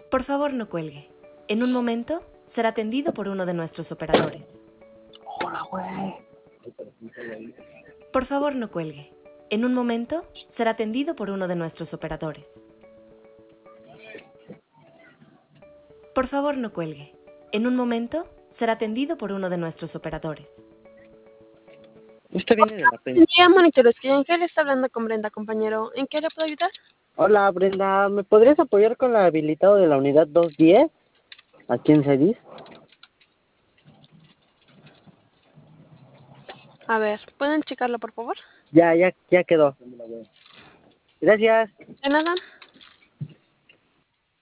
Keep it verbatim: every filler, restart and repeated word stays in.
Por favor, no cuelgue. En un momento será atendido por uno de nuestros operadores. Hola, güey. Por favor, no cuelgue. En un momento será atendido por uno de nuestros operadores. Por favor, no cuelgue. En un momento será atendido por uno de nuestros operadores. Usted viene de la peña. Buen día, monitores. ¿En qué le está hablando con Brenda, compañero? ¿En qué le puedo ayudar? Hola, Brenda. ¿Me podrías apoyar con la habilitado de la unidad doscientos diez? Aquí en Cedis. A ver, ¿pueden checarlo, por favor? Ya, ya, ya quedó. Gracias. De nada.